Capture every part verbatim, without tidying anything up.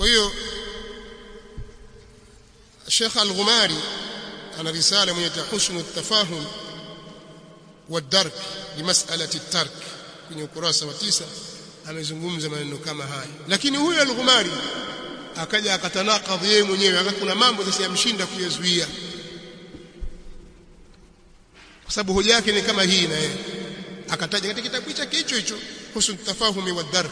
hiyo Sheikh Al-Ghumari ana risala mwenye husnu at-tafahum wa-dark li mas'alati at-tark kwenye ukurasa wa tisa amezungumza maneno kama haya. Lakini huyo Al-Ghumari akaja akatanakadhi yeye mwenyewe, akakuna mambo sasa yamshinda kuyazuia, kwa sababu hoja yake ni kama hii, na yeye akataja katika kitabu chake hicho hicho husnu at-tafahum wa-dark,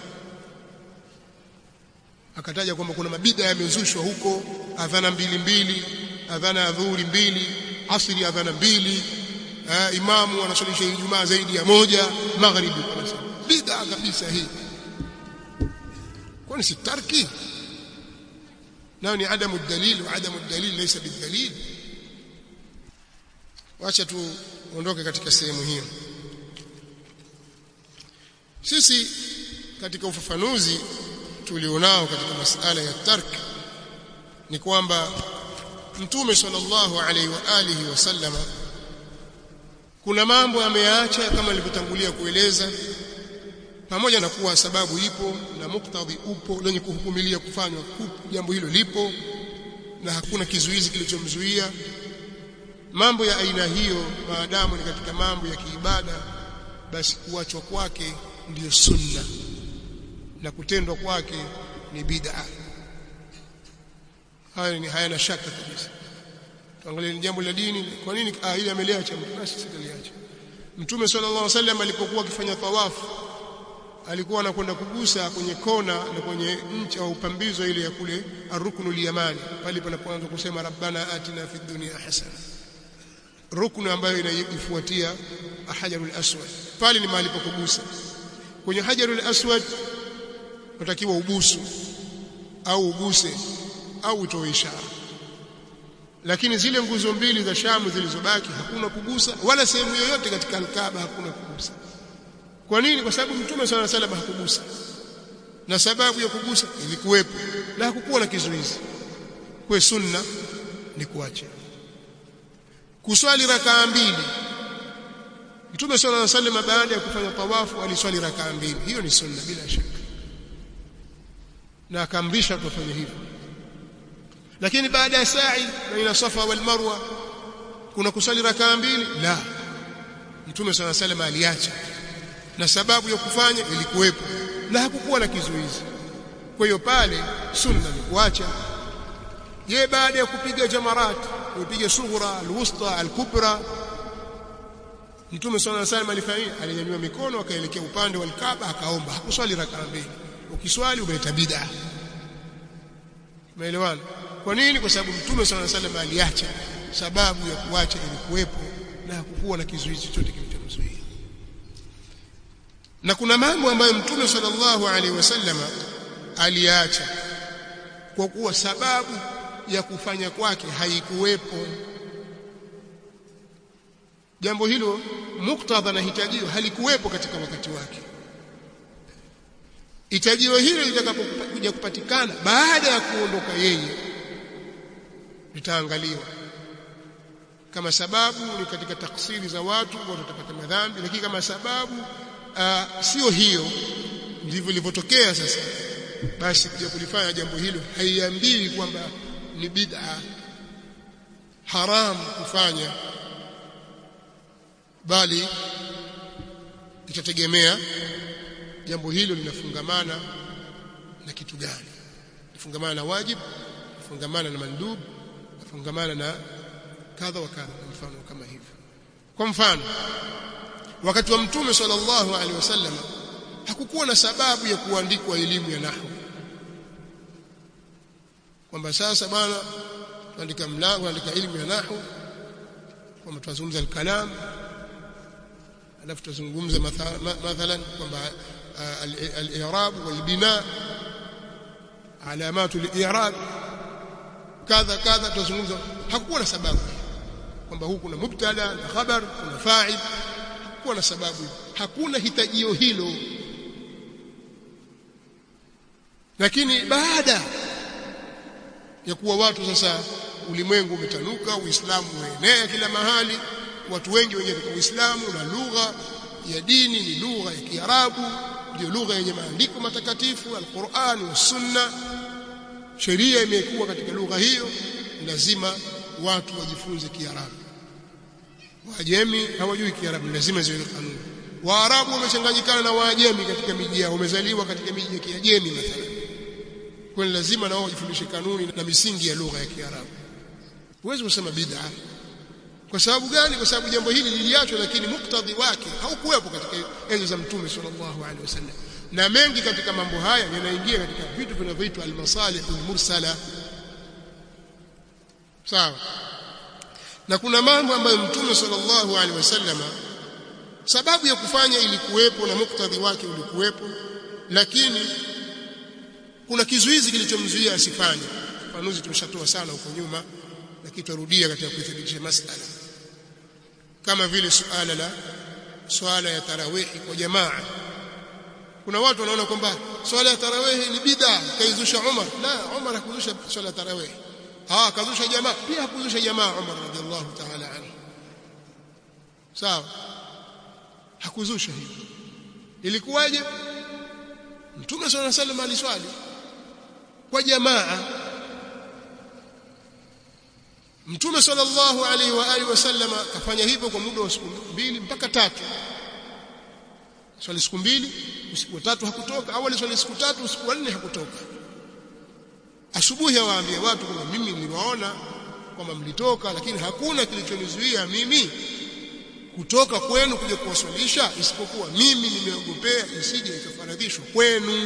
akataja kwamba kuna mabida yamezushwa huko, adhana mbili mbili, adhana ya dhuhuri mbili, asri adhana mbili, eh, imamu anasalisha Ijumaa zaidi ya moja, magharibi bid'a kabisa hii. Kwani si tarki? Nao ni adamu dalil, wa adamu dalil laysa bidalil. Wacha tuondoke katika sehemu hiyo. Sisi katika ufafanuzi tulionao katika masala ya tark ni kwamba Mtume sallallahu alaihi wa alihi wasallama kuna mambo ameacha kama nilivyotangulia kueleza, pamoja na kuwa sababu ipo na muktadhi upo lenye kuhukumilia kufanywa jambo hilo lipo na hakuna kizuizi kilichomzuia. Mambo ya aina hiyo maadamu ni katika mambo ya kiibada, basi kuachwa kwake ndiyo sunna na kutendwa kwake ni bid'a. Haya ni hayana shaka kabisa. Tuangalie jambo la dini, kwa nini ah ile ameliacha mtu? Basi sitaliacha. Mtume sallallahu alaihi wasallam alipokuwa akifanya tawafu alikuwa anakwenda kugusa kwenye kona na kwenye ncha au upambizo ile ya kule ar-ruknul yamani, pale panapoanza kusema rabbana atina fid dunya hasana, ruknu ambayo inaifuatia hajarul aswad, pale ni mahali pa kugusa. Kwenye hajarul aswad unatakiwa ubusu au uguse au utoe ishara, lakini zile nguzo mbili za Shamu zilizobaki hakuna kugusa, wala sehemu yoyote katika al-Kaaba hakuna kugusa. Kwa nini? Kwa sababu Mtume swalla Allahu alayhi wasallam hakugusa, na sababu ya kugusa ilikuwepo na hakukuwa na kizuizi. Kwa sunna ni kuacha kuswali rakaa mbili. Mtume swalla Allahu alayhi wasallam baada ya kufanya tawafu aliswali rakaa mbili, hiyo ni sunna bila shaka, na akaamrisha tufanye hivyo. Lakini baada ya sa'i baina Safa wal Marwa kuna kusali rakaa mbili? La, Mtume swalla Allahu alayhi wasallam aliacha, na sababu ya kufanya ilikuwepo na hakukuwa na kizuizi. Kwa hiyo pale sunna ni kuacha. Je, baada ya kupiga jamarat, kupiga sughra, alwusta, alkubra, Mtume swalla Allahu alayhi wasallam alifanya, alinyanyua mikono akaelekea upande wa Kaaba akaomba, hakuswali rakaa mbili. Ukiswali umeleta bid'a. Umeelewana? Kwa nini? Kwa sababu Mtume sallallahu alaihi wasallam aliacha, sababu ya kuacha ilikuwepo na hakukuwa na kizuizi chochote kilichomzuia. Na kuna mambo ambayo Mtume sallallahu alaihi wasallam aliacha kwa kuwa sababu ya kufanya kwake haikuwepo. Jambo hilo muktadha na hitajio halikuwepo katika wakati wake. Hitajio hilo litakapokuja kupatikana baada ya kuondoka yeye litaangaliwa. Kama sababu ni katika taksiri za watu, watu watapata madhambi, lakini kama sababu uh, sio hiyo, ndivyo ilivyotokea sasa, basi kuja kulifanya jambo hilo haiambii kwamba ni bid'a haram kufanya, bali itategemea jambo hilo linafungamana na kitu gani. Lifungamana na wajib, lifungamana na mandub, lifungamana na kadha wa kadha, mfano kama hivyo. Kwa mfano, wakati wa Mtume sallallahu alaihi wasallam hakukuwa na sababu ya kuandikwa elimu ya nahwu, kwamba sasa bwana tuandika mlango, tuandika elimu ya nahwu, kwamba tunazungumza al-kalam, alafu tuzungumza mathalan kwamba al-i'rab wal-bina, alamatu al-i'rab kadha kadha, tuzungumza. Hakukuwa na sababu kwamba huku kuna mubtada na khabar, kuna fa'il, hakukuwa na sababu, hakuna hitajio hilo. Lakini baada ya kuwa watu sasa, ulimwengu umetanuka, Uislamu umeenea kila mahali, watu wengi wengi katika Uislamu, na lugha ya dini ni lugha ya Kiarabu, ndio lugha yenye maandiko matakatifu, al-Qur'an na Sunna. sheria imekuwa katika lugha hiyo, lazima watu wajifunze Kiarabu. Waajemi hawajui Kiarabu, lazima ziwe kanuni. Waarabu wamechanganyikana na Waajemi katika miji yao, wamezaliwa katika miji ya Kiajemi mathalan. Kwa hiyo lazima nao wajifundishe kanuni na misingi ya lugha ya Kiarabu. Huwezi kusema bid'a. Kwa sababu gani? Kwa sababu jambo hili liliachwa, lakini muktadhi wake haukuwepo katika enzi za Mtume sallallahu alaihi wasallam. Na mengi katika mambo haya yanaingia katika vitu vinavyoitwa al-masalih al-mursala. Sawa? Na kuna mambo ambayo Mtume sallallahu alaihi wasallam sababu ya kufanya ilikuwepo na muktadhi wake ulikuwepo, lakini kuna kizuizi kilichomzuia asifanye. Fanuzi tumeshatoa sana huko nyuma, lakini turudia katika kuthibitisha masala. Kama vile suala la swala ya tarawih kwa jamaa. Kuna watu wanaona kwamba swala ya tarawih ni bid'a, kaizusha Umar. La, Umar hakuzusha swala ya tarawih. Ah, kazusha jamaa, pia hakuzusha jamaa Umar radhiallahu ta'ala anhu. Sawa? Hakuzusha hivyo. Ilikuwaje? Mtume sallallahu alaihi wasallam aliswali kwa jamaa. Mtume sallallahu alaihi wa alihi wasallam kafanya hivyo kwa muda wa siku mbili mpaka tatu. Swali siku mbili, usiku wa tatu hakutoka, awali swali siku tatu, usiku wa nne hakutoka. Asubuhi awaambia watu kwamba mimi niliwaona kwamba mlitoka, lakini hakuna kilichonizuia mimi kutoka kwenu kuja kuwaswalisha, isipokuwa mimi nimeogopea isije ikafaradhishwa kwenu.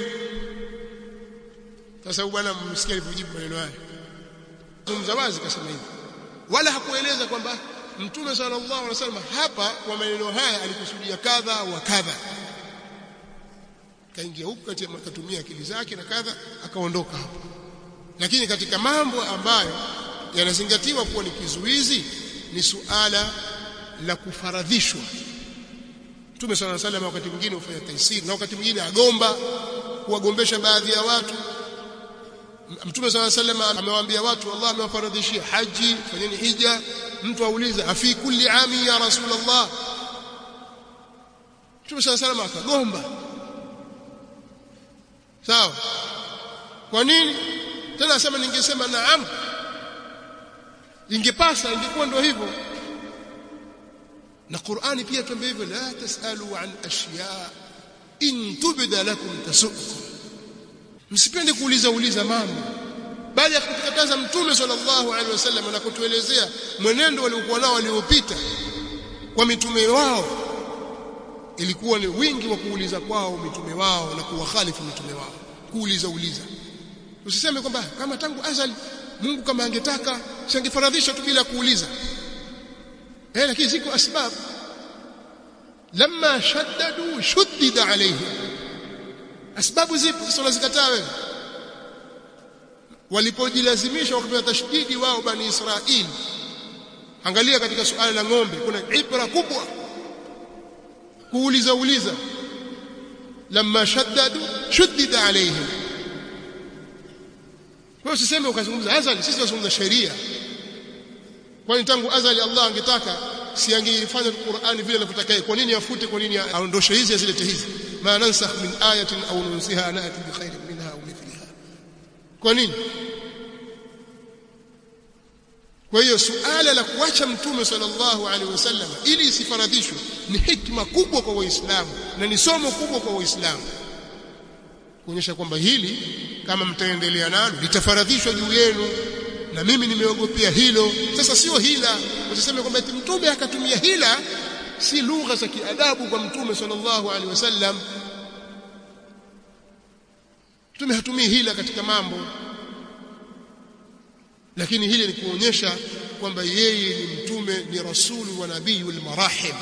Sasa bwana mmsikia alipojibu maneno haya. Mzawazi kasema hivi. Wala hakueleza kwamba Mtume sallallahu alaihi wasallam hapa kwa maneno haya alikusudia kadha wa kadha. Kaingia huko kati akatumia akili zake na kadha akaondoka hapo. Lakini katika mambo ambayo yanazingatiwa kuwa ni kizuizi ni suala la kufaradhishwa. Mtume sallallahu alaihi wasallam wakati mwingine hufanya taisiri na wakati mwingine agomba kuwagombesha baadhi ya watu. Mtume sallallahu alaihi wasallam amewaambia watu Allah amewafaradhishia haji, fanyeni hija. Mtu auliza afi kulli ami ya Rasulullah. Mtume sallallahu alaihi wasallam akagomba. Sawa? Kwa nini? Tena asema ningesema naam. Ingepasa ingekuwa ndio hivyo. Na Qur'ani pia tuambia hivyo, la tasalu an ashiya in tubda lakum tasukum. Msipende kuuliza uliza mambo, bali akatukataza Mtume sallallahu alaihi wasallam na kutuelezea mwenendo waliokuwa nao waliopita kwa mitume wao. Ilikuwa ni wingi wa kuuliza kwao mitume wao na kuwakhalifu mitume wao, kuuliza uliza. Usiseme kwamba kama tangu azali Mungu kama angetaka singefaradhisha tu bila kuuliza. Eh, lakini ziko asbabu. Lamma shaddadu shuddida alayhi. Asbabu zipo, sasa unazikataa wewe. Walipojilazimisha wakapewa tashdidi wao bani Israili. Angalia katika suala la ng'ombe kuna ibra kubwa. Kuuliza uliza. Lamma shaddadu shuddida alayhi. Kwa hiyo usiseme ukazungumza azali, sisi tunazungumza sheria. Kwani tangu azali Allah angetaka si angeifanya Qur'ani vile anavyotaka. Kwa nini afute? Kwa nini aondoshe hizi azilete hizi? Ma nansakh min ayatin aw nunsiha na'ti bi khairin minha aw mithliha. Kwa nini? Kwa hiyo suala la kuacha Mtume sallallahu alaihi wasallam ili isifaradhishwe ni hikma kubwa kwa Waislamu na ni somo kubwa kwa Waislamu, kuonyesha kwamba hili kama mtaendelea nalo litafaradhishwa juu yenu, na mimi nimeogopea hilo. Sasa sio hila, usiseme kwamba eti Mtume akatumia hila. Si lugha za kiadabu kwa Mtume sallallahu alaihi wasallam. Mtume hatumii hila katika mambo, lakini hili ni kuonyesha kwamba yeye ni mtume, ni rasuli wa nabiyul marahim.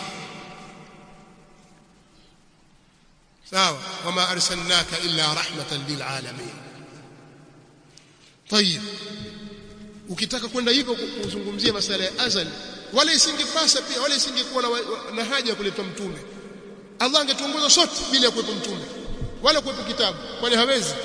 sawa, wama arsalnaka illa rahmatan lil alamin. Tayeb, ukitaka kwenda hivyo kuzungumzia masala ya azali, wala isingepasa pia, wala isingekuwa na, na haja ya kuleta mtume. Allah angetuongoza sote bila kuwepo mtume wala kuwepo kitabu, kwani hawezi.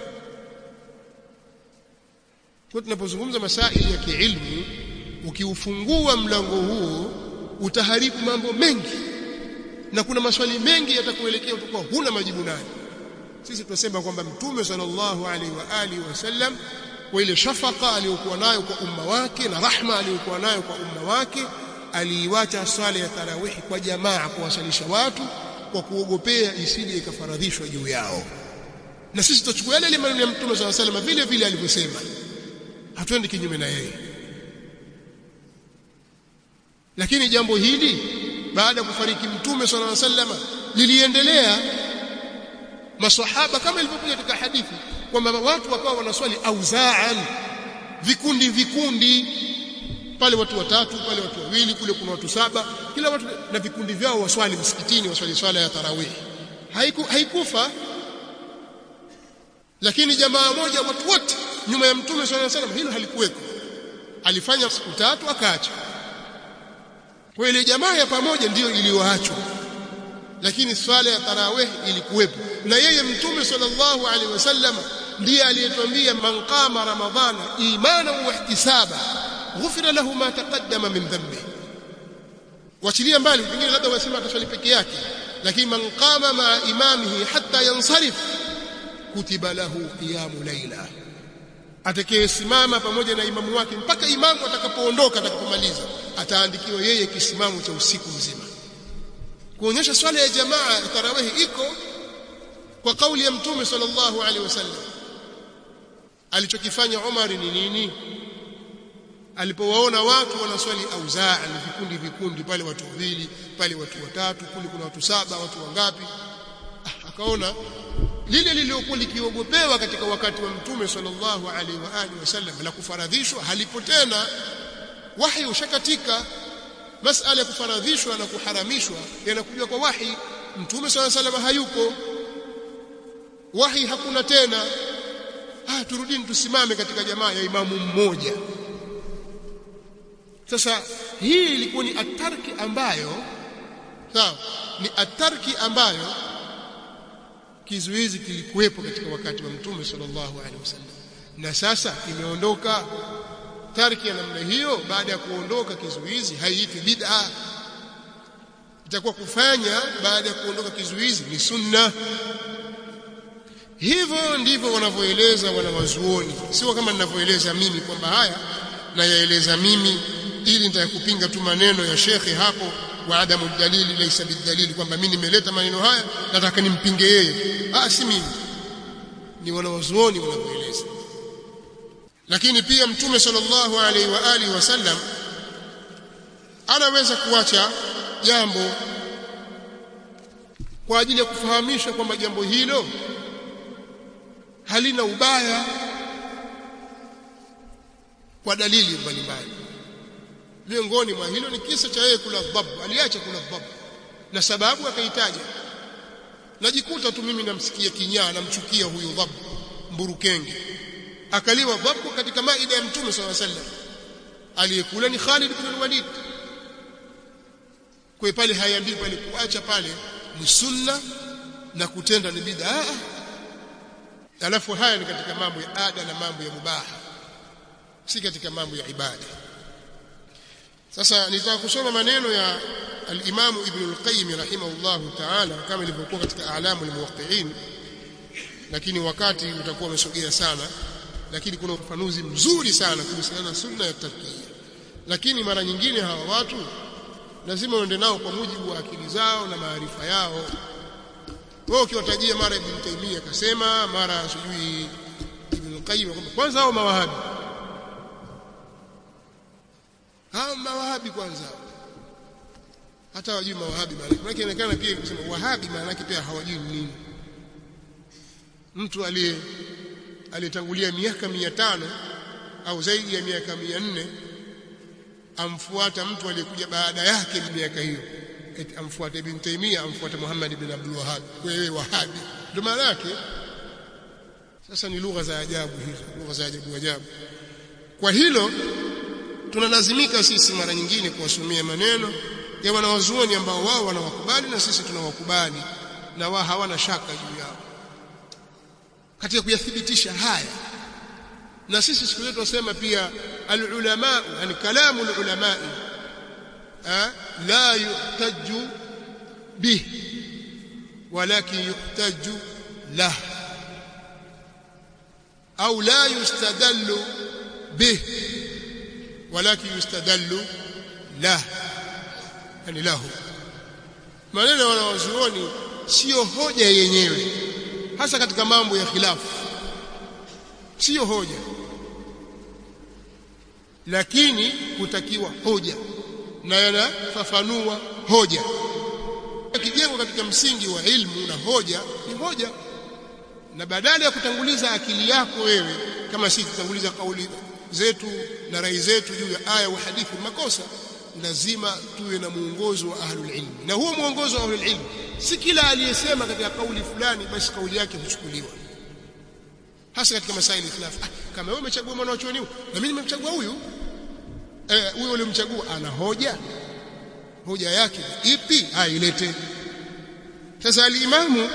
Kwa tunapozungumza masaili ya kiilmu, ukiufungua mlango huu utaharibu mambo mengi, na kuna maswali mengi yatakuelekea utakuwa huna majibu nayo. Sisi tunasema kwamba mtume sallallahu alaihi wa alihi wasallam kwa ile shafaka aliyokuwa nayo kwa umma wake na rahma aliyokuwa nayo kwa umma wake, aliiacha swala ya tarawih kwa jamaa kuwasalisha watu kwa kuogopea isije ikafaradhishwa juu yao. Na sisi tutachukua yale yale maneno ya Mtume صلى الله عليه وسلم vile vile alivyosema, hatuendi kinyume na yeye. Lakini jambo hili baada ya kufariki Mtume صلى الله عليه وسلم liliendelea. Maswahaba kama ilivyokuja katika hadithi kwamba watu wakawa wanaswali auzaan, vikundi vikundi, pale watu watatu, pale watu wawili, kule kuna watu saba, kila watu na vikundi vyao waswali msikitini, waswali swala ya tarawih. Haiku, haikufa. Lakini jamaa moja watu wote nyuma ya Mtume صلى الله عليه وسلم, hilo halikuweko. Alifanya siku tatu akaacha. Kwa ile jamaa ya pamoja ndiyo iliyoachwa, lakini swala ya tarawih ilikuwepo. Na yeye Mtume sallallahu alaihi wasallam ndiye aliyetuambia, man qama ramadhana imanan wa ihtisaba ghufira lahu ma taqaddama min dhanbi. Wachilia mbali pengine labda wasema ataswali peke yake, lakini man qama ma imamihi hatta yansarif kutiba lahu qiyamu layla, atakayesimama pamoja na imamu wake mpaka imamu atakapoondoka, atakapomaliza, ataandikiwa yeye kisimamo cha usiku mzima. Kuonyesha swala ya jamaa tarawih iko kwa kauli ya Mtume sallallahu alaihi wasallam. Alichokifanya Umar ni nini? Alipowaona watu wanaswali auzaa, vikundi vikundi, pale watu wawili, pale watu watatu, kule kuna watu saba, watu wangapi, ah, akaona lile lililokuwa likiogopewa katika wakati wa Mtume sallallahu alaihi wa alihi wasallam la kufaradhishwa halipo tena. Wahi ushakatika. Masala ya kufaradhishwa na kuharamishwa yanakuja kwa wahi. Mtume sallallahu alaihi wasallam hayupo, wahi hakuna tena. Ah, turudini tusimame katika jamaa ya imamu mmoja. Sasa hii ilikuwa ni atarki ambayo sawa, ni atarki ambayo kizuizi kilikuwepo katika wakati wa Mtume sallallahu alaihi wasallam, na sasa imeondoka. Tarki ya namna hiyo baada ya kuondoka kizuizi haiitwi bid'a. Itakuwa kufanya baada ya kuondoka kizuizi ni sunna. Hivyo ndivyo wanavyoeleza wanawazuoni, sio kama ninavyoeleza mimi kwamba haya na yaeleza mimi ili nitakupinga tu maneno ya shekhi hapo, wa adamu dalili laysa bidalili, kwamba mimi nimeleta maneno haya nataka nimpinge yeye. Ah, si mimi, ni wanawazuoni wanavyoeleza. Lakini pia Mtume sallallahu alaihi wa alihi wasallam anaweza kuacha jambo kwa ajili ya kufahamisha kwamba jambo hilo halina ubaya kwa dalili mbalimbali. Miongoni mwa hilo ni kisa cha yeye kula dhabu. Aliacha kula dhabu na sababu akaitaja. Najikuta tu mimi namsikia kinyaa, namchukia huyu dhabu mburukenge. Akaliwa dhabu katika maida ya Mtume sallallahu alaihi wasallam. Aliyekula ni Khalid ibn al-Walid. Kwa pale hayambii pale kuacha pale ni sunna na kutenda ni bid'a. Alafu haya ni katika mambo ya ada na mambo ya mubaha, si katika mambo ya ibada. Sasa nitaka kusoma maneno ya al-Imam Ibn al-Qayyim rahimahullahu ta'ala kama ilivyokuwa katika A'lamu al-Muwaqqi'in, lakini wakati utakuwa umesogea sana, lakini kuna ufafanuzi mzuri sana kuhusiana na sunna ya tarkia. Lakini mara nyingine hawa watu lazima uende nao kwa mujibu wa akili zao na maarifa yao. Wao ukiwatajia mara Ibn Taymiyyah akasema, mara sijui Ibn al-Qayyim, kwamba kwanza hao mawahabi hao mawahabi kwanza hata wajui mawahabi maana yake. Inaonekana pia kusema wahabi maana yake pia hawajui nini. Mtu aliye aliyetangulia miaka mia tano au zaidi ya miaka mia nne amfuata mtu aliyekuja baada yake miaka hiyo, eti amfuata Ibn Taymiyyah, amfuata Muhammad ibn Abdul Wahhab, wewe wahabi ndio maana yake. Sasa ni lugha za ajabu hizo, lugha za ajabu ajabu. Kwa hilo tunalazimika sisi mara nyingine kuwasomea maneno ya wanawazuoni ambao wao wanawakubali na sisi tunawakubali, na wao hawana shaka juu yao katika kuyathibitisha haya. Na sisi siku zetu tunasema pia al-ulama, yani kalamu al-ulama la yuhtaju bih walakin yuhtaju lah. au la yustadallu bih walakin yustadallu la yani lahu. Maneno ya wanazuoni sio hoja yenyewe, hasa katika mambo ya khilafu sio hoja, lakini kutakiwa hoja na yanafafanua hoja. Kijengwa katika msingi wa ilmu na hoja ni hoja, na badala ya kutanguliza akili yako wewe kama sisi kutanguliza kauli zetu na rai zetu juu ya aya wa hadithi, makosa. Lazima tuwe na muongozo wa ahlul ilm, na huo muongozo wa ahlul ilm si kila aliyesema katika kauli fulani basi kauli yake huchukuliwa, hasa katika masaili khilaf. Ah, kama wewe umechagua mwana wa chuoni na mimi nimemchagua huyu, eh huyo ulimchagua ana hoja, hoja yake ipi? Ailete. Sasa al-Imam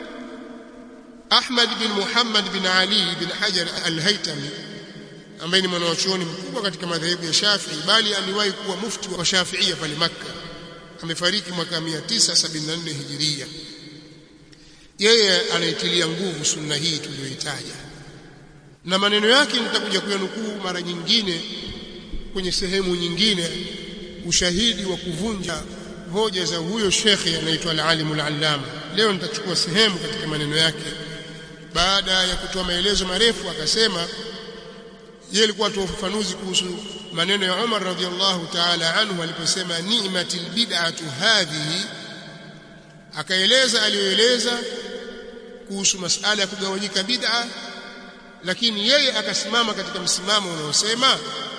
Ahmad bin Muhammad bin Ali bin Hajar al-Haytami ambaye ni mwanachuoni mkubwa katika madhehebu ya Shafi'i, bali aliwahi kuwa mufti wa Shafi'ia pale Makkah, amefariki mwaka mia tisa sabini na nne Hijiria. Yeye anaitilia nguvu sunna hii tuliyoitaja, na maneno yake nitakuja kuyanukuu mara nyingine kwenye sehemu nyingine, ushahidi wa kuvunja hoja za huyo shekhi anaitwa al-Alim al-Allama. Leo nitachukua sehemu katika maneno yake. Baada ya kutoa maelezo marefu, akasema yeye alikuwa atoa ufafanuzi kuhusu maneno ya Umar radhiallahu ta'ala anhu aliposema ni'matil bid'atu hadhihi. Akaeleza aliyoeleza kuhusu masala ya kugawanyika bid'a, lakini yeye akasimama katika msimamo unaosema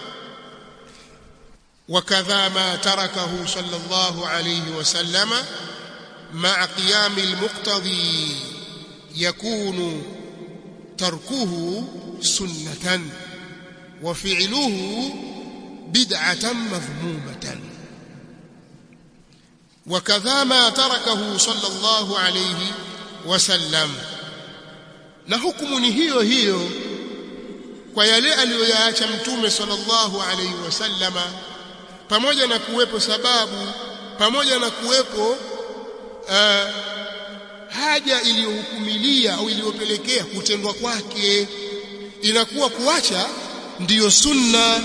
wakadha ma tarakahu sallallahu alayhi wasallama ma'a qiyami al-muqtadi yakunu tarkuhu sunnatan wa fi'luhu bid'atan madhmumatan. Wakadha ma tarakahu sallallahu alayhi wasallam, na hukumu ni hiyo hiyo kwa yale aliyoyaacha mtume sallallahu alayhi wasallama, pamoja na kuwepo sababu, pamoja na kuwepo uh, haja iliyohukumilia au iliyopelekea kutendwa kwake, inakuwa kuacha ndiyo sunna,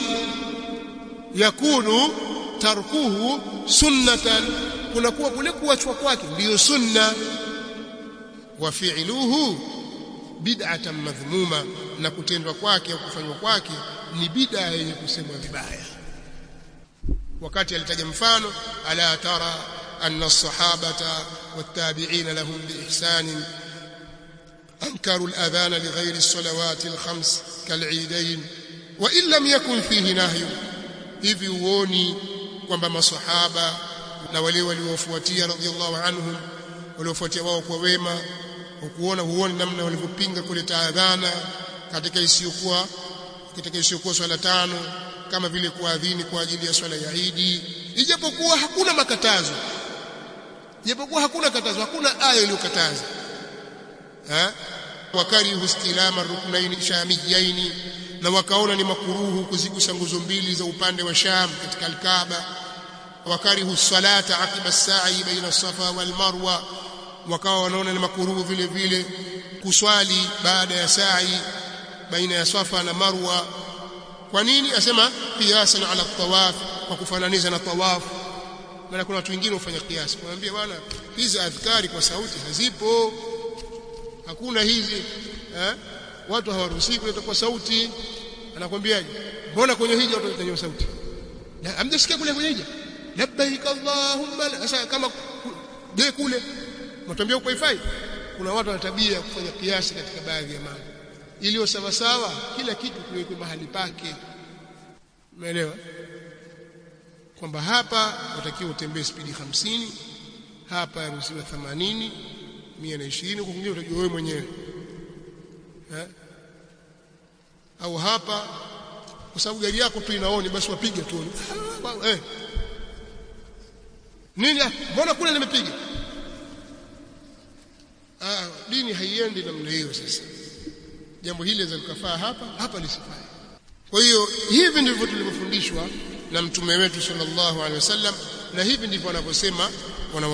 yakunu tarkuhu sunnatan, kunakuwa kule kuachwa kwake ndiyo sunna, wa fi'luhu bid'atan madhmuma, na kutendwa kwake au kufanywa kwake ni bid'a yenye kusemwa vibaya. Wakati alitaja mfano ala tara anna as-sahabata wat-tabi'ina lahum biihsan ankaru al-adhan li ghayri as-salawati al-khams kal-eidain wa in lam yakun fihi nahyu. Hivi uoni kwamba masahaba na wale waliofuatia radhiallahu anhum, waliofuatia wao kwa wema, ukuona huoni namna walivyopinga kuleta adhana katika isiyokuwa katika isiyokuwa swala tano, kama vile kuadhini kwa ajili ya swala ya Eid, ijapokuwa hakuna makatazo, ijapokuwa hakuna katazo, hakuna aya iliyokataza. Ha? Wakarihu istilama ruknaini shamiyaini, na wakaona ni makuruhu kuzigusa nguzo mbili za upande wa Sham katika al-Kaaba. Wakarihu salata aqiba as-sa'i baina as-Safa wal Marwa, wakawa wanaona ni makuruhu vile vile kuswali baada ya sa'i baina ya Safa na Marwa. Kwa nini? Asema qiyasan ala tawaf, kwa kufananiza na tawaf. Maana kuna watu wengine hufanya kiasi, kumwambia bwana hizi adhkari kwa sauti hazipo, hakuna hizi eh, watu hawaruhusiwi kuleta kwa sauti. Anakwambiaje? Mbona kwenye hija watu wanatanya sauti? Na hamjasikia kule kwenye hija labbaik allahumma. Sasa kama je kule mtambia uko wifi, kuna watu wana tabia ya kufanya kiasi katika baadhi ya mambo. Iliyo sawa sawa, kila kitu kiwekwe mahali pake. Umeelewa? Kwamba hapa unatakiwa utembee spidi hamsini, hapa yaruhusiwa themanini, mia na ishirini, huko kwingine utajua wewe mwenyewe. Eh? Au hapa kwa sababu gari yako tu inaoni basi wapiga tu. Eh. Nini? Mbona kule nimepiga? Ah, dini haiendi namna hiyo. Sasa jambo hili linaweza kufaa hapa, hapa lisifai. Kwa hiyo hivi ndivyo tulivyofundishwa na mtume wetu sallallahu alaihi wasallam, na hivi ndivyo wanavyosema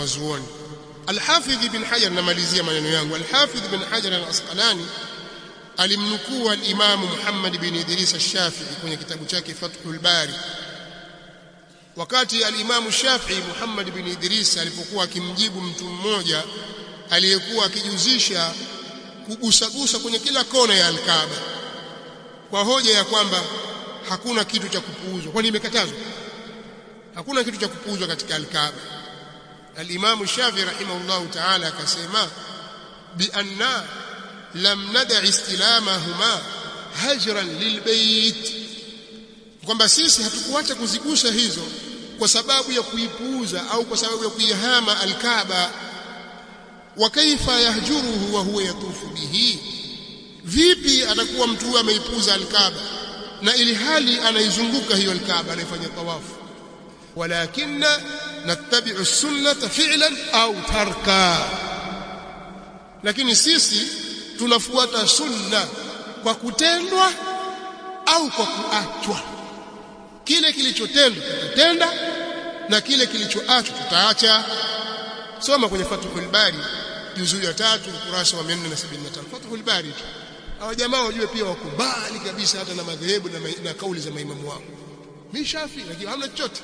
wanawazuoni. Al-Hafidh ibn Hajar, namalizia maneno yangu, Al-Hafidh ibn Hajar al-Asqalani alimnukuu al-Imam Muhammad bin Idris al-Shafi'i kwenye kitabu chake Fathul Bari. Wakati al-Imam Shafi'i Muhammad bin Idris alipokuwa akimjibu mtu mmoja aliyekuwa akijuzisha kugusagusa kwenye kila kona ya al-Kaaba kwa hoja ya kwamba hakuna kitu cha kupuuzwa, kwani imekatazwa, hakuna kitu cha kupuuzwa katika al-Kaaba. Al-Imam Shafi'i rahimahullahu ta'ala akasema bi anna lam nada' istilamahuma hajran lilbayt, kwamba sisi hatukuacha kuzigusa hizo kwa sababu ya kuipuuza au kwa sababu ya kuihama al-Kaaba. Wa kaifa yahjuruhu wa huwa yatufu bihi, vipi atakuwa mtu huyo ameipuuza al-Kaaba na ili hali anaizunguka hiyo al-Kaaba anafanya tawafu? Walakinna nattabi'u sunnata fi'lan au tarka, lakini sisi tunafuata sunna kwa kutendwa au kwa kuachwa. Kile kilichotendwa tutatenda na kile kilichoachwa tutaacha. Soma kwenye Fathul Bari juzu ya tatu ukurasa wa mia nne sabini na tano. Fathul Bari. Hawa jamaa wajue pia wakubali kabisa hata na madhehebu na, na kauli za maimamu wao. Mimi Shafi lakini hamna chochote.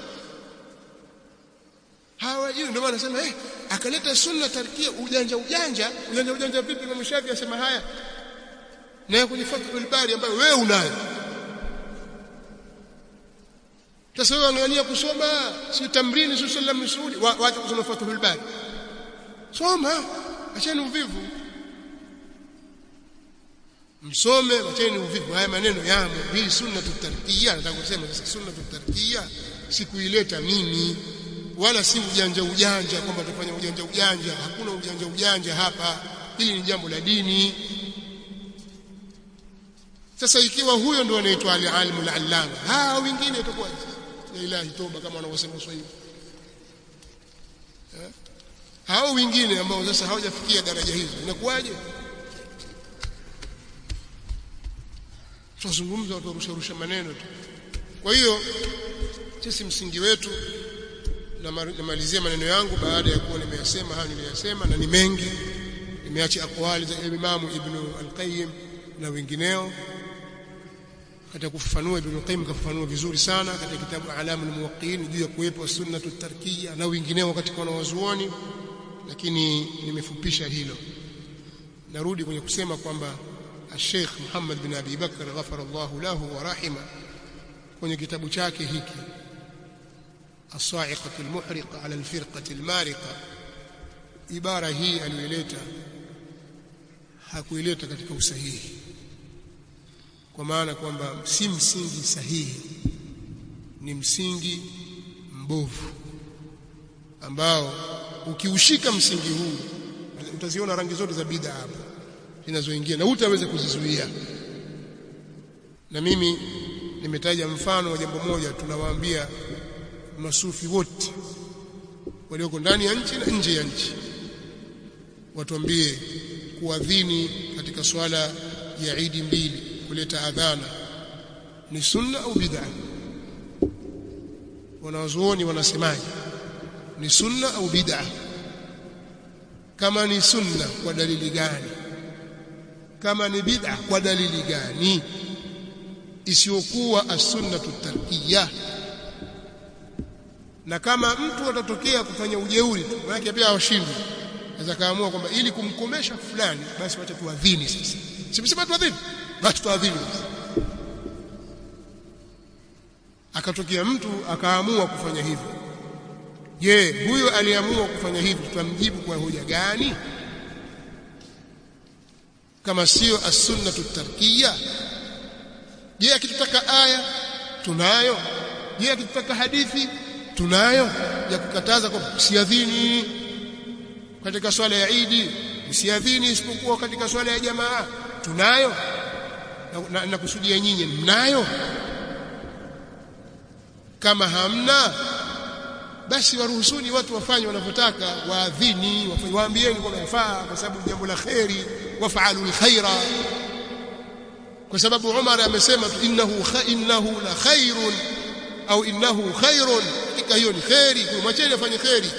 Hawa hiyo ndio maana nasema eh akaleta sunna tarkia ujanja ujanja, ujanja ujanja vipi Imam Shafi asema haya? Na kwenye Fathul Bari ambayo wewe unayo. Sasa wewe unaangalia kusoma si tamrini si sallam misuli waacha kusoma Fathul Bari. Soma, acheni uvivu. Msome, acheni uvivu. Haya maneno yamo. Hii sunna tutarkia, nataka kusema sasa sunna tutarkia sikuileta mimi, wala si ujanja ujanja kwamba tufanye ujanja ujanja. Hakuna ujanja ujanja hapa. Hili ni jambo la dini. Sasa ikiwa huyo ndio anaitwa al-alimu al-allama, hao wengine itakuwa la ilahi toba kama wanavyosema Waswahili. Eh? Hao wengine ambao sasa hawajafikia daraja hizo inakuwaje? Tuzungumza watu rusha maneno tu. Kwa hiyo sisi msingi wetu, namalizia maneno yangu baada ya kuwa nimeyasema hayo niliyasema, na ni mengi, nimeacha aqwali za Imam Ibn al-Qayyim na wengineo. Katika kufafanua Ibn al-Qayyim kafafanua vizuri sana katika kitabu Alamul Muwaqqi'in juu ya kuwepo sunnatu tarkiya na wengineo katika wanawazuoni, lakini nimefupisha hilo. Narudi kwenye kusema kwamba Sheikh Muhammad bin Abi Bakr ghafarallahu lahu wa rahima kwenye kitabu chake hiki As-Sa'iqatu al-Muhriqa 'ala al-Firqati al-Mariqa, ibara hii aliyoileta hakuileta katika usahihi, kwa maana kwamba si msingi sahihi, ni msingi mbovu ambao ukiushika msingi huu utaziona rangi zote za bid'a hapa zinazoingia na hutaweza kuzizuia. Na mimi nimetaja mfano wa jambo moja, tunawaambia masufi wote walioko ndani ya nchi na nje ya nchi watuambie kuadhini katika swala ya Eid mbili, kuleta adhana ni sunna au bid'a? Wanawazuoni wanasemaje? Ni sunna au bid'a? Kama ni sunna kwa dalili gani? Kama ni bid'a kwa dalili gani? Isiyokuwa as-sunnatu tarkiyya. Na kama mtu atatokea kufanya ujeuri tu, maana pia hawashindi, anaweza kaamua kwamba ili kumkomesha fulani basi wacha tuadhini sasa. Simsema tuadhini, basi tuadhini. Akatokea mtu akaamua kufanya hivyo. Je, huyo aliamua kufanya hivyo tutamjibu kwa hoja gani? Kama sio as-sunnatu tarkiyya. Je, akitutaka aya tunayo? Je, akitutaka hadithi tunayo ya kukataza kwa usiadhini katika swala ya Eid, usiadhini isipokuwa katika swala ya jamaa? Tunayo? Na, na, na kusudia nyinyi mnayo? Kama hamna, basi waruhusuni watu wafanye wanavyotaka, waadhini, wafanye, waambieni kwamba yafaa kwa sababu jambo la khairi, wafa'alu alkhaira. Kwa sababu Umar amesema innahu kha innahu la khairun au innahu khairun, hakika hiyo ni khairi, kumwacheni afanye khairi.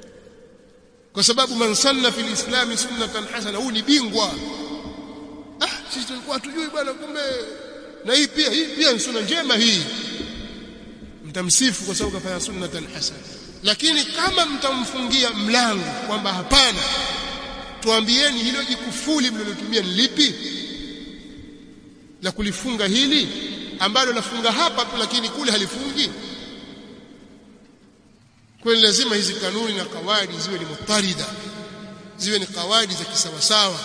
Kwa sababu man sanna fil islam sunnatan hasana, huu ni bingwa. Ah, sisi tulikuwa hatujui bwana, kumbe na hii pia hii pia ni sunna njema hii, mtamsifu kwa sababu kafanya sunnatan hasana. Lakini kama mtamfungia mlango kwamba hapana, tuambieni hilo jikufuli mlilotumia ni lipi la kulifunga hili ambalo lafunga hapa tu lakini kule halifungi. Kwa hiyo lazima hizi kanuni na kawaidi ziwe ni mutarida, ziwe ni kawaidi za kisawasawa,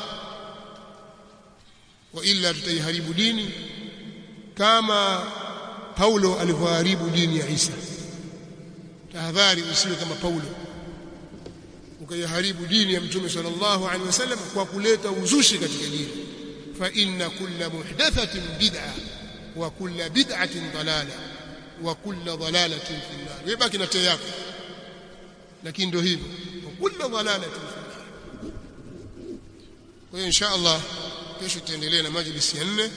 wa ila tutaiharibu dini kama Paulo alivyoharibu dini ya Isa. Tahadhari usiwe kama Paulo ukayaharibu dini ya Mtume sallallahu alaihi wasallam kwa kuleta uzushi katika dini. Fa inna kulla muhdathatin bid'a wa kulla bid'atin dalala wa kulla dalalatin fi an-nar. Wewe baki na taa yako, lakini ndio hivyo, wa kulla dalalatin fi an-nar. Kwa hiyo insha Allah kesho tutaendelea na majlisi ya nne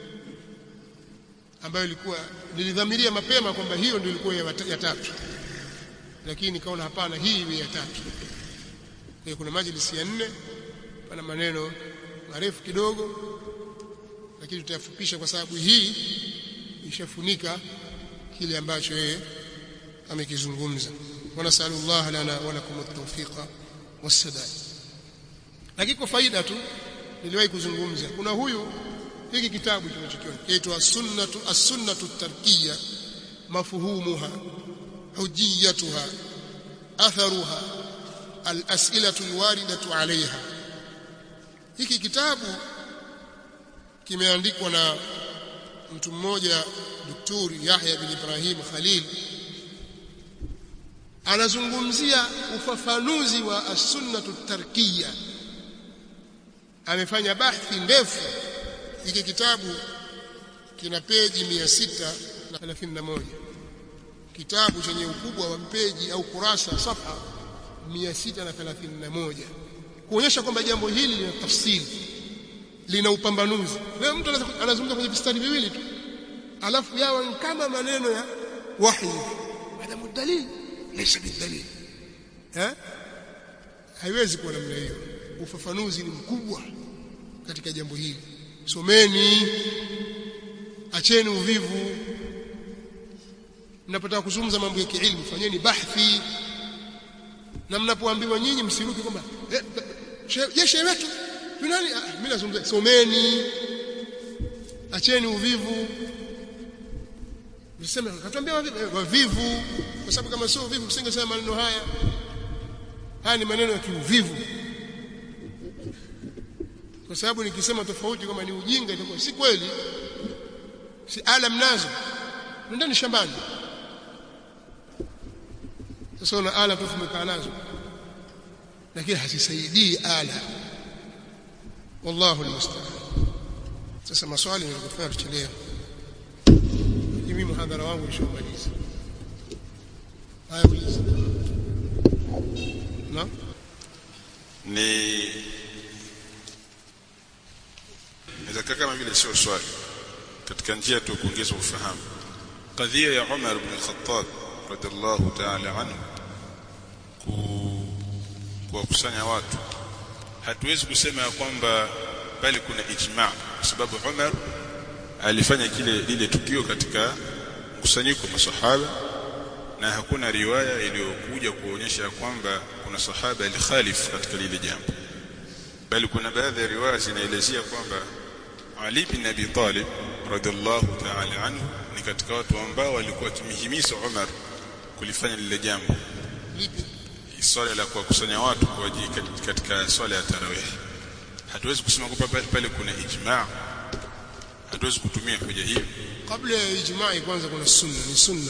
ambayo ilikuwa nilidhamiria mapema kwamba hiyo ndio ilikuwa ya tatu, lakini nikaona hapana, hii iwe ya tatu. Kwa hiyo kuna majlisi ya nne, pana maneno marefu kidogo, lakini tutayafupisha kwa sababu hii ishafunika kile ambacho yeye amekizungumza. Wa nasallallahu lana wa lakum at-tawfiqa was-sadad. Lakini kwa faida tu niliwahi kuzungumza, kuna huyu hiki kitabu tunachokiona kiitwa sunnatu as-sunnatu at-tarkiyya mafhumuha hujjiyatuha atharuha al-as'ilatu al-waridatu 'alayha. Hiki kitabu kimeandikwa na mtu mmoja Daktari Yahya bin Ibrahim Khalil, anazungumzia ufafanuzi wa as-sunnatu at-tarkiyya. Amefanya bahthi ndefu. Hiki kitabu kina peji mia sita thelathini na moja, kitabu chenye ukubwa wa peji au kurasa safha mia sita thelathini na moja, kuonyesha kwamba jambo hili lina tafsiri, lina upambanuzi. Leo mtu anazungumza kwenye mistari miwili tu alafu yawa kama maneno ya wahi, adamu dalil laysa bidalil, eh haiwezi kuwa namna hiyo. Ufafanuzi ni mkubwa katika jambo hili. Someni, acheni uvivu. Mnapotaka kuzungumza mambo ya kielimu fanyeni bahthi, na mnapoambiwa nyinyi msiruki kwamba je shehe wetu ni nani. Mimi nazungumza, someni, acheni uvivu. Mseme katuambia wavivu, kwa sababu kama sio uvivu msingesema maneno haya. Haya ni maneno ya kiuvivu, kwa sababu nikisema tofauti kama ni ujinga itakuwa si kweli. Si ala mnazo, ndani shambani. Sasa una ala tufumekaa nazo, lakini hasisaidii ala. Wallahu almusta'an. Sasa maswali nilikufanya tuchelewe. Mimi muhadhara wangu nishamaliza. Haya uliza. Na? Ni Inaweza kama vile sio swali, katika njia tu kuongeza ufahamu. Kadhia ya Umar ibn al-Khattab radhiallahu ta'ala anhu kuwakusanya watu, hatuwezi kusema ya kwamba bali kuna ijma', kwa sababu Umar alifanya kile lile tukio katika mkusanyiko wa masahaba, na hakuna riwaya iliyokuja kuonyesha kwamba kuna sahaba alikhalif katika lile jambo, bali kuna baadhi ya riwaya zinaelezea kwamba Ali bin Abi Talib radhiallahu ta'ala anhu ni katika watu ambao walikuwa kimhimiza Umar kulifanya lile jambo, swala la kuwakusanya watu kwa ajili katika swala ya tarawih. Hatuwezi kusema kwamba pale kuna ijma', hatuwezi kutumia hoja hiyo. Kabla ya ijma' kwanza kuna sunna. Ni sunna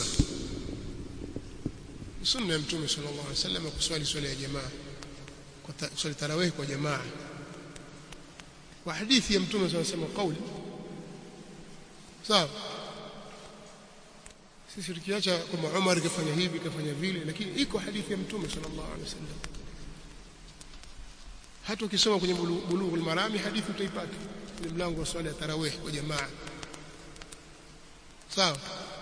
sunna ya Mtume sallallahu alaihi wasallam kuswali swala ya jamaa, kwa swala tarawih kwa jamaa. Kwa hadithi ya Mtume sallallahu alaihi wasallam kauli sawa. Sisi tukiacha kwamba Umar kafanya hivi kafanya vile, lakini iko hadithi ya Mtume sallallahu alaihi wasallam. Hata ukisoma kwenye Bulughul Marami hadithi utaipata kwenye mlango wa swala ya tarawih kwa jamaa. Sawa.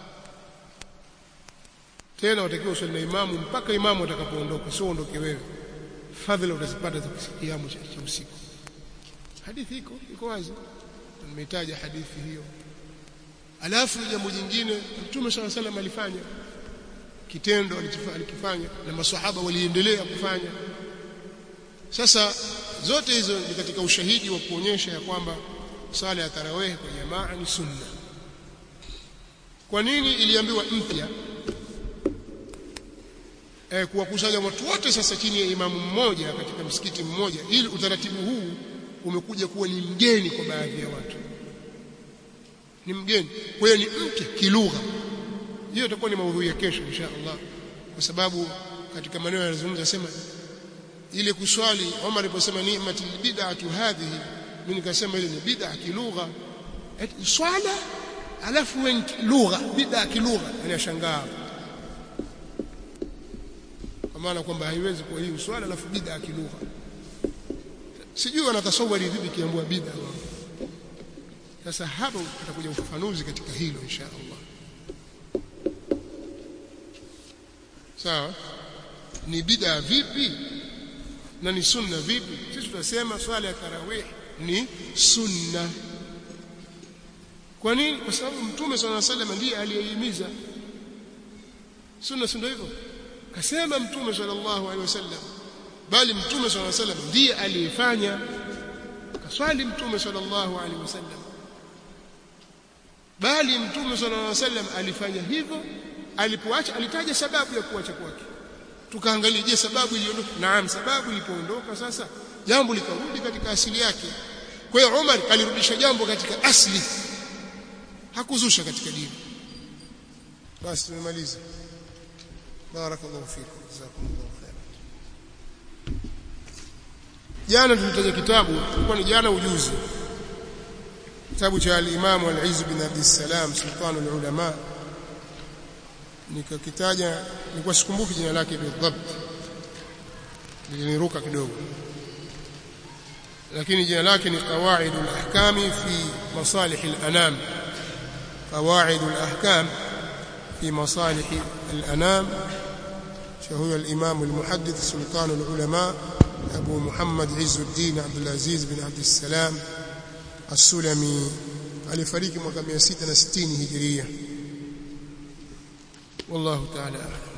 Tena utakiwa usali na imamu mpaka imamu atakapoondoka, sio ondoke wewe. Fadhila utazipata za kiamu cha usiku. hadithi iko iko wazi, nimetaja hadithi hiyo. Alafu jambo jingine Mtume صلى الله عليه وسلم alifanya kitendo alikifanya na maswahaba waliendelea kufanya. Sasa zote hizo ni katika ushahidi wa kuonyesha ya kwamba sala ya tarawih kwa jamaa ni sunna. Kwa nini iliambiwa mpya? Eh, kuwakusanya watu wote sasa chini ya imamu mmoja katika msikiti mmoja, ili utaratibu huu umekuja kuwa ni mgeni kwa baadhi ya watu, ni mgeni. Kwa hiyo ni mpya kilugha. Hiyo itakuwa ni maudhui ya kesho insha Allah, kwa sababu katika maneno yanazungumza sema ile kuswali Umar aliposema ni'mati bid'atu hadhihi, mimi nikasema ile ni bid'a kilugha, swala alafu lugha bid'a kilugha. Anashangaa kwa maana kwamba haiwezi kuwa hii swala alafu bid'a kilugha. Sijui wanatasawari vipi kiambua bid'a. Sasa hapo tutakuja ufafanuzi katika hilo insha Allah. Sawa, ni bid'a vipi na ni sunna vipi? Sisi tutasema swala ya tarawih ni sunna. Kwa nini? Kwa sababu Mtume صلى الله عليه وسلم ndiye aliyehimiza sunna, si ndio hivyo? Kasema Mtume sallallahu alaihi wasallam, bali Mtume sallallahu alaihi wasallam ndiye aliyefanya. Kaswali Mtume sallallahu alaihi wasallam, bali Mtume sallallahu alaihi wasallam alifanya hivyo. Alipoacha alitaja sababu ya kuacha kwake, tukaangalia je, sababu iliondoka? Naam, sababu ilipoondoka sasa jambo likarudi katika asili yake. Kwa hiyo Umar alirudisha jambo katika asili, hakuzusha katika dini. Basi tumemaliza. Barakallahu fikum, jazakumullahu khairan. Jana tulitaja kitabu, ilikuwa ni jana ujuzi, kitabu cha al-Imam al-Izz bin Abd as-Salam Sultanul Ulama. Nikakitaja, nilikuwa sikumbuki jina lake bidhabt, niliruka kidogo, lakini jina lake ni Qawaidul Ahkam fi Masalih al-Anam. Qawaidul Ahkam fi Masalih al-Anam, شهو الإمام المحدث سلطان العلماء أبو محمد عز الدين عبد العزيز بن عبد السلام السلمي، alifariki mwaka mia sita na sitini hijiria. والله تعالى أعلم.